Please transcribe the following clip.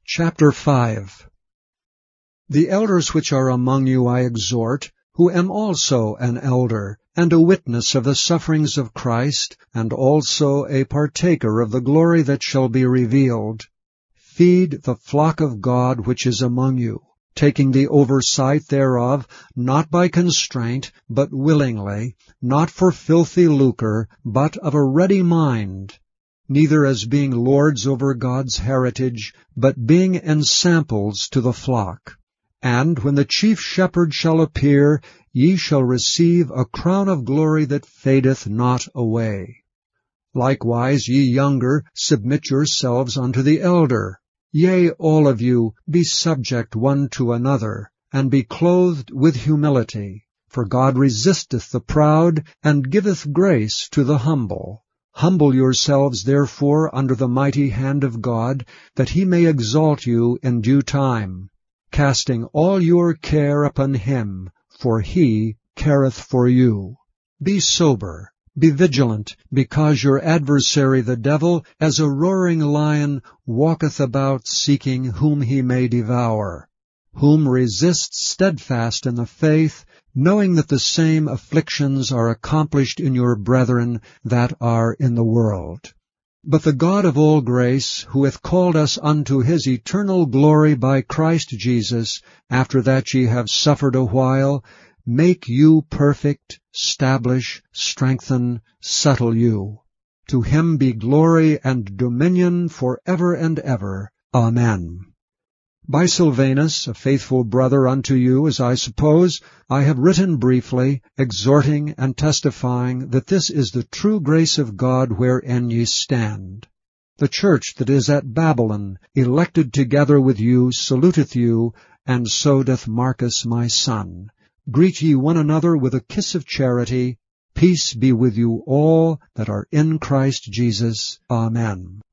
Chapter 5. The elders which are among you I exhort, who am also an elder, and a witness of the sufferings of Christ, and also a partaker of the glory that shall be revealed. Feed the flock of God which is among you, taking the oversight thereof, not by constraint, but willingly, not for filthy lucre, but of a ready mind, neither as being lords over God's heritage, but being ensamples to the flock. And when the chief shepherd shall appear, ye shall receive a crown of glory that fadeth not away. Likewise ye younger, submit yourselves unto the elder. Yea, all of you, be subject one to another, and be clothed with humility. For God resisteth the proud, and giveth grace to the humble. Humble yourselves therefore under the mighty hand of God, that he may exalt you in due time, casting all your care upon him, for he careth for you. Be sober, be vigilant, because your adversary the devil, as a roaring lion, walketh about seeking whom he may devour, whom resist steadfast in the faith, knowing that the same afflictions are accomplished in your brethren that are in the world. But the God of all grace, who hath called us unto his eternal glory by Christ Jesus, after that ye have suffered a while, make you perfect, stablish, strengthen, settle you. To him be glory and dominion for ever and ever. Amen. By Silvanus, a faithful brother unto you, as I suppose, I have written briefly, exhorting and testifying that this is the true grace of God wherein ye stand. The church that is at Babylon, elected together with you, saluteth you, and so doth Marcus my son. Greet ye one another with a kiss of charity. Peace be with you all that are in Christ Jesus. Amen.